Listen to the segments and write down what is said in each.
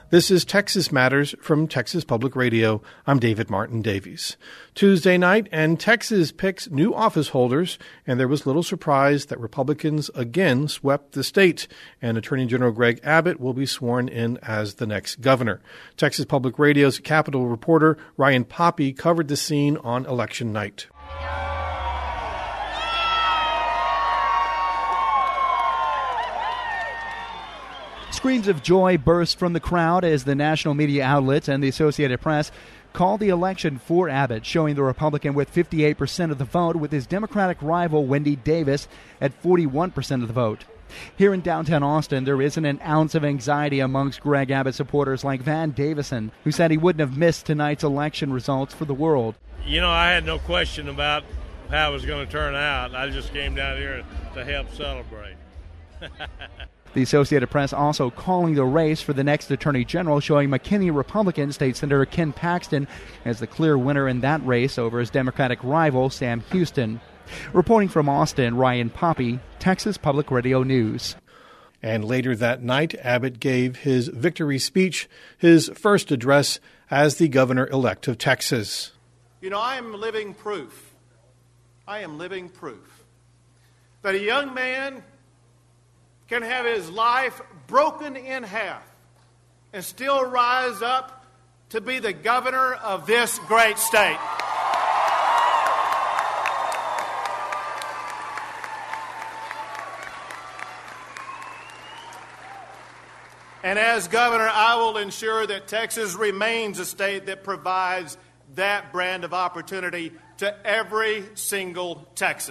This is Texas Matters from Texas Public Radio. I'm David Martin Davies. Tuesday night, and Texas picks new office holders, and there was little surprise that Republicans again swept the state, and Attorney General Greg Abbott will be sworn in as the next governor. Texas Public Radio's Capitol reporter Ryan Poppe covered the scene on election night. Screams of joy burst from the crowd as the national media outlets and the Associated Press called the election for Abbott, showing the Republican with 58% of the vote, with his Democratic rival Wendy Davis at 41% of the vote. Here in downtown Austin, there isn't an ounce of anxiety amongst Greg Abbott supporters like Van Davison, who said he wouldn't have missed tonight's election results for the world. You know, I had no question about how it was going to turn out. I just came down here to help celebrate. The Associated Press also calling the race for the next Attorney General, showing McKinney Republican State Senator Ken Paxton as the clear winner in that race over his Democratic rival Sam Houston. Reporting from Austin, Ryan Poppe, Texas Public Radio News. And later that night, Abbott gave his victory speech, his first address as the governor-elect of Texas. You know, I am living proof that a young man can have his life broken in half and still rise up to be the governor of this great state. And as governor, I will ensure that Texas remains a state that provides that brand of opportunity to every single Texan.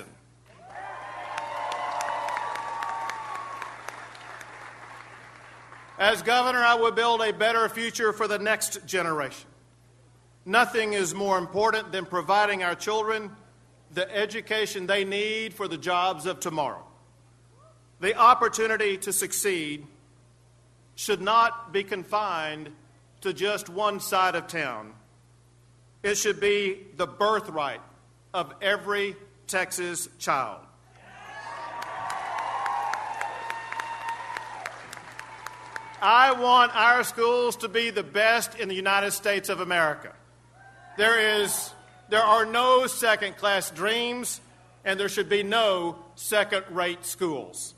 As governor, I will build a better future for the next generation. Nothing is more important than providing our children the education they need for the jobs of tomorrow. The opportunity to succeed should not be confined to just one side of town. It should be the birthright of every Texas child. I want our schools to be the best in the United States of America. There are no second-class dreams, and there should be no second-rate schools.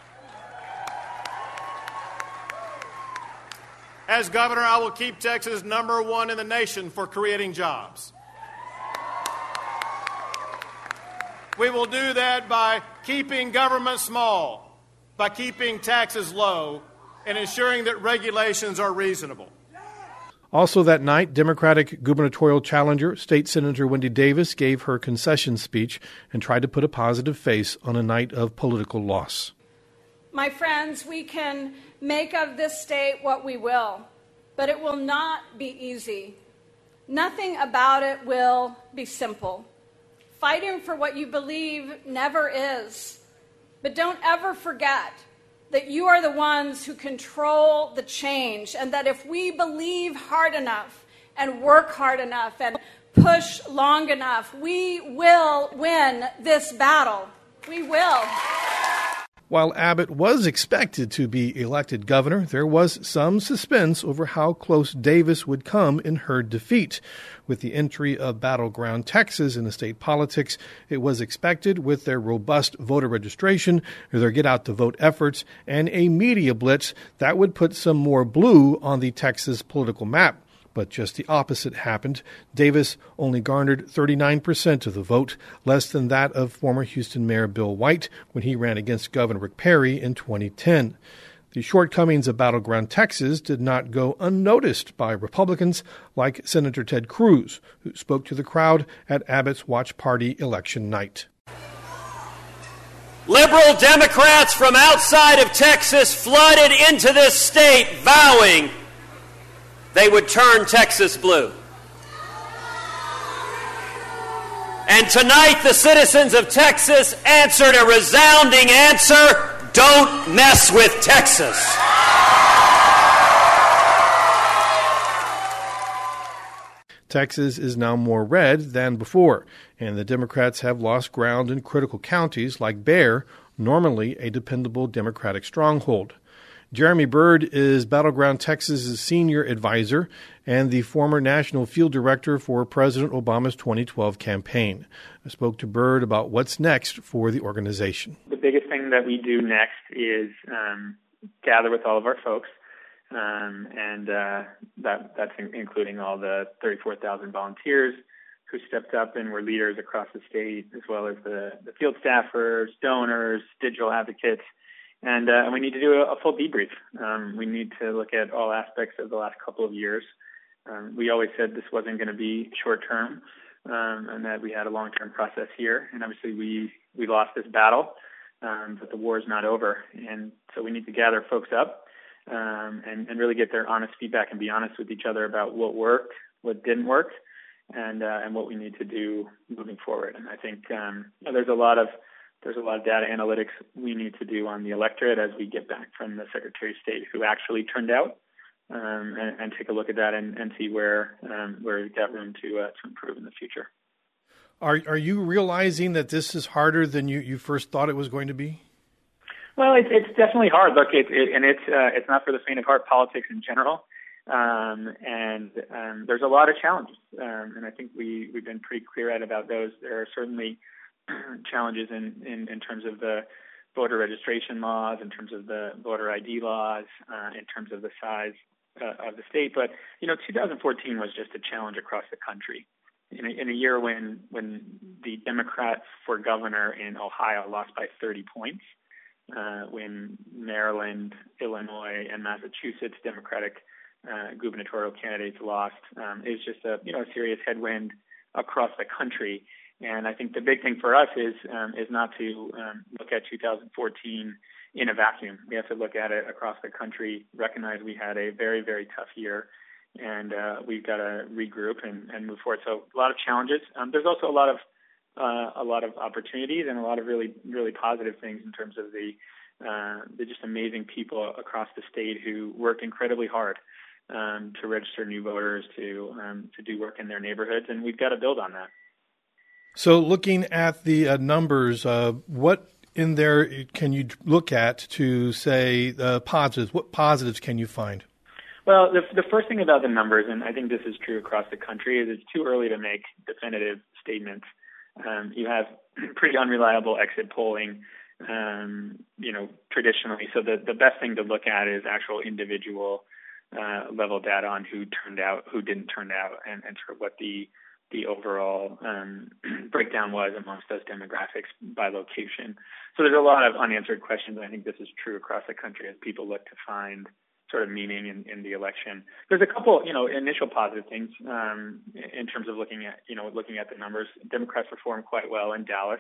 As governor, I will keep Texas number one in the nation for creating jobs. We will do that by keeping government small, by keeping taxes low, and ensuring that regulations are reasonable. Also that night, Democratic gubernatorial challenger, State Senator Wendy Davis, gave her concession speech and tried to put a positive face on a night of political loss. My friends, we can make of this state what we will, but it will not be easy. Nothing about it will be simple. Fighting for what you believe never is. But don't ever forget that you are the ones who control the change, and that if we believe hard enough and work hard enough and push long enough, we will win this battle. We will. While Abbott was expected to be elected governor, there was some suspense over how close Davis would come in her defeat. With the entry of battleground Texas into state politics, it was expected, with their robust voter registration, their get-out-the-vote efforts, and a media blitz, that would put some more blue on the Texas political map. But just the opposite happened. Davis only garnered 39% of the vote, less than that of former Houston Mayor Bill White when he ran against Governor Rick Perry in 2010. The shortcomings of battleground Texas did not go unnoticed by Republicans like Senator Ted Cruz, who spoke to the crowd at Abbott's Watch Party election night. Liberal Democrats from outside of Texas flooded into this state vowing they would turn Texas blue. And tonight the citizens of Texas answered a resounding answer: don't mess with Texas. Texas is now more red than before, and the Democrats have lost ground in critical counties like Bexar, normally a dependable Democratic stronghold. Jeremy Bird is Battleground Texas' senior advisor and the former national field director for President Obama's 2012 campaign. I spoke to Bird about what's next for the organization. The biggest thing that we do next is gather with all of our folks, and that's including all the 34,000 volunteers who stepped up and were leaders across the state, as well as the field staffers, donors, digital advocates. And we need to do a full debrief. We need to look at all aspects of the last couple of years. We always said this wasn't going to be short-term, and that we had a long-term process here. And obviously we lost this battle, but the war is not over. And so we need to gather folks up and really get their honest feedback and be honest with each other about what worked, what didn't work, and what we need to do moving forward. And I think there's a lot of data analytics we need to do on the electorate as we get back from the Secretary of State who actually turned out, and take a look at that and see where we've got room to improve in the future. Are you realizing that this is harder than you first thought it was going to be? Well, it's definitely hard. Look, it's not for the faint of heart, politics in general, and there's a lot of challenges, and I think we've been pretty clear-eyed about those. There are certainly challenges in terms of the voter registration laws, in terms of the voter ID laws, in terms of the size of the state. But 2014 was just a challenge across the country. In a year when the Democrats for governor in Ohio lost by 30 points, when Maryland, Illinois, and Massachusetts Democratic gubernatorial candidates lost, it was just a serious headwind across the country. And I think the big thing for us is not to look at 2014 in a vacuum. We have to look at it across the country, recognize we had a very, very tough year, and we've got to regroup and move forward. So a lot of challenges. There's also a lot of opportunities and a lot of really, really positive things in terms of the just amazing people across the state who worked incredibly hard to register new voters, to do work in their neighborhoods, and we've got to build on that. So looking at the numbers, what in there can you look at to say positives? What positives can you find? Well, the first thing about the numbers, and I think this is true across the country, is it's too early to make definitive statements. You have pretty unreliable exit polling, traditionally. So the best thing to look at is actual individual level data on who turned out, who didn't turn out, and sort of what the overall breakdown was amongst those demographics by location. So there's a lot of unanswered questions, and I think this is true across the country as people look to find sort of meaning in the election. There's a couple, initial positive things in terms of looking at the numbers. Democrats performed quite well in Dallas,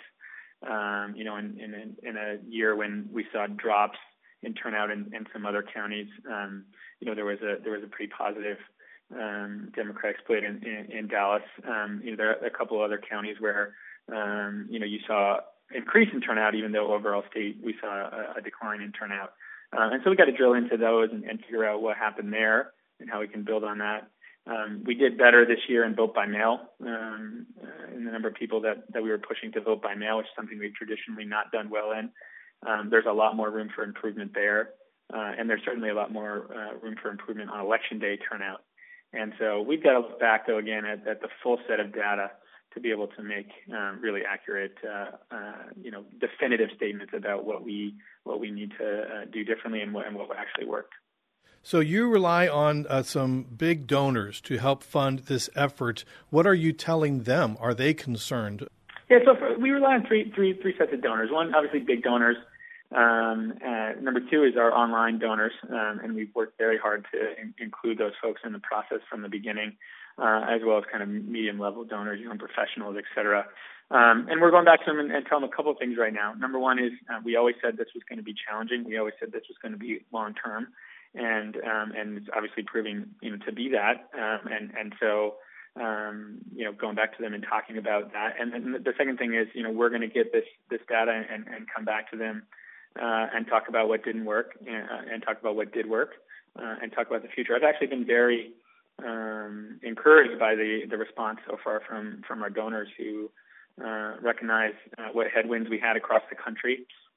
in a year when we saw drops in turnout in some other counties. There was a pretty positive Democratic split in Dallas. There are a couple other counties where you saw increase in turnout, even though overall state we saw a decline in turnout. And so we got to drill into those and figure out what happened there and how we can build on that. We did better this year in vote by mail, in the number of people that we were pushing to vote by mail, which is something we've traditionally not done well in. There's a lot more room for improvement there, and there's certainly a lot more room for improvement on Election Day turnout. And so we've got to look back, though, again, at the full set of data to be able to make really accurate, definitive statements about what we need to do differently and what actually worked. So you rely on some big donors to help fund this effort. What are you telling them? Are they concerned? Yeah, so we rely on three sets of donors. One, obviously, big donors. Number two is our online donors, and we've worked very hard to include those folks in the process from the beginning, as well as kind of medium-level donors, young professionals, et cetera. And we're going back to them and telling them a couple of things right now. Number one is we always said this was going to be challenging. We always said this was going to be long-term, and it's obviously proving to be that. And so going back to them and talking about that. And then the second thing is we're going to get this data and come back to them. And talk about what didn't work, and talk about what did work, and talk about the future. I've actually been very encouraged by the response so far from our donors who recognize what headwinds we had across the country,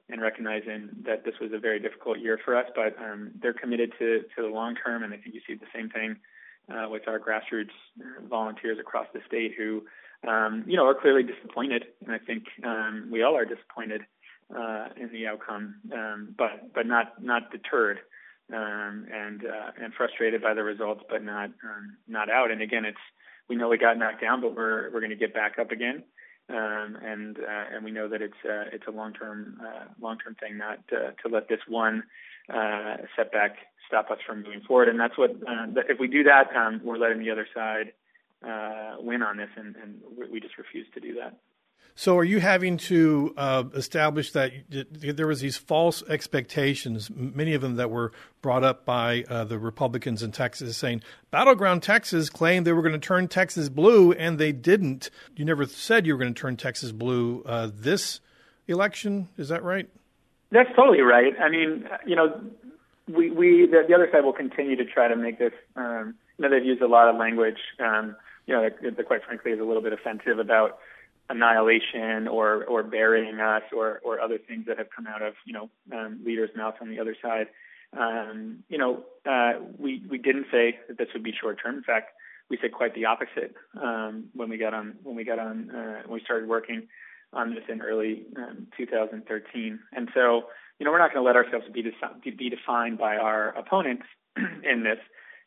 and recognizing that this was a very difficult year for us, but they're committed to the long term, and I think you see the same thing with our grassroots volunteers across the state who, are clearly disappointed, and I think we all are disappointed in the outcome, but not deterred, and frustrated by the results, but not out. And again, we know we got knocked down, but we're going to get back up again. And we know that it's a long-term thing, not to let this one setback stop us from moving forward. And that's what if we do that, we're letting the other side win on this, and we just refuse to do that. So are you having to establish that there was these false expectations, many of them that were brought up by the Republicans in Texas, saying Battleground Texas claimed they were going to turn Texas blue, and they didn't. You never said you were going to turn Texas blue this election. Is that right? That's totally right. I mean, the other side will continue to try to make this, they've used a lot of language, that quite frankly is a little bit offensive about annihilation or burying us or other things that have come out of leaders' mouths on the other side. We didn't say that this would be short term. In fact, we said quite the opposite when we started working on this in early 2013. And so we're not going to let ourselves be defined by our opponents in this.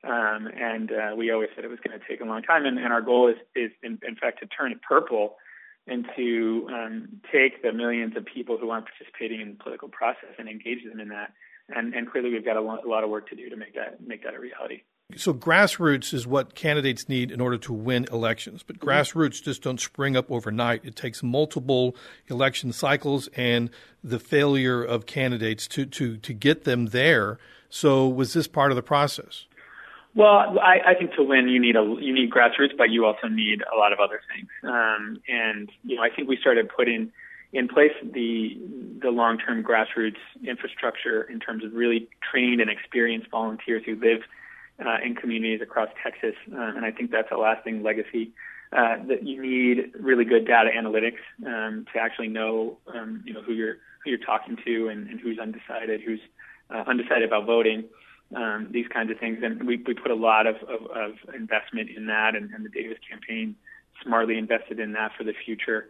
And we always said it was going to take a long time. And our goal is in fact to turn it purple and to take the millions of people who aren't participating in the political process and engage them in that. And clearly we've got a lot of work to do to make that a reality. So grassroots is what candidates need in order to win elections. But grassroots just don't spring up overnight. It takes multiple election cycles and the failure of candidates to get them there. So was this part of the process? Well, I think to win, you need grassroots, but you also need a lot of other things. And I think we started putting in place the long-term grassroots infrastructure in terms of really trained and experienced volunteers who live in communities across Texas. And I think that's a lasting legacy. That you need really good data analytics to actually know who you're talking to and who's undecided about voting. These kinds of things, and we put a lot of investment in that, and the Davis campaign smartly invested in that for the future.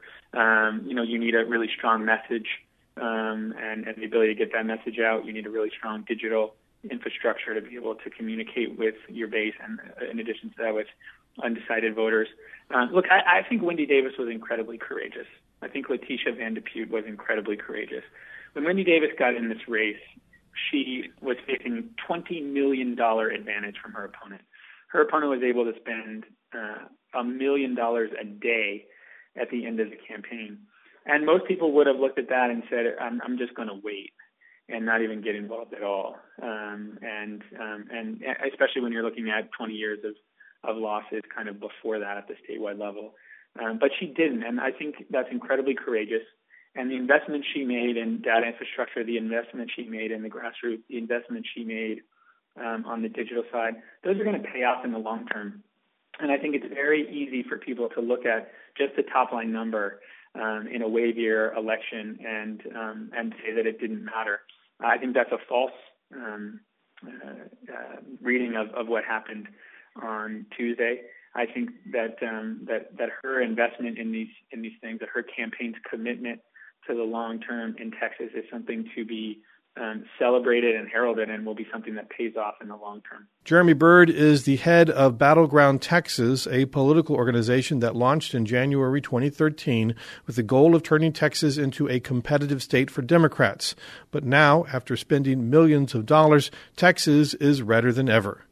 You need a really strong message and the ability to get that message out. You need a really strong digital infrastructure to be able to communicate with your base, and in addition to that, with undecided voters. Look, I think Wendy Davis was incredibly courageous. I think Letitia Van de Putte was incredibly courageous. When Wendy Davis got in this race, she was facing $20 million advantage from her opponent. Her opponent was able to spend $1 million a day at the end of the campaign. And most people would have looked at that and said, I'm just going to wait and not even get involved at all. And especially when you're looking at 20 years of losses kind of before that at the statewide level. But she didn't, and I think that's incredibly courageous. And the investment she made in data infrastructure, the investment she made in the grassroots, the investment she made on the digital side, those are going to pay off in the long term. And I think it's very easy for people to look at just the top line number in a wave year election and say that it didn't matter. I think that's a false reading of what happened on Tuesday. I think that her investment in these things, that her campaign's commitment to the long term in Texas is something to be celebrated and heralded, and will be something that pays off in the long term. Jeremy Bird is the head of Battleground Texas, a political organization that launched in January 2013 with the goal of turning Texas into a competitive state for Democrats. But now, after spending millions of dollars, Texas is redder than ever.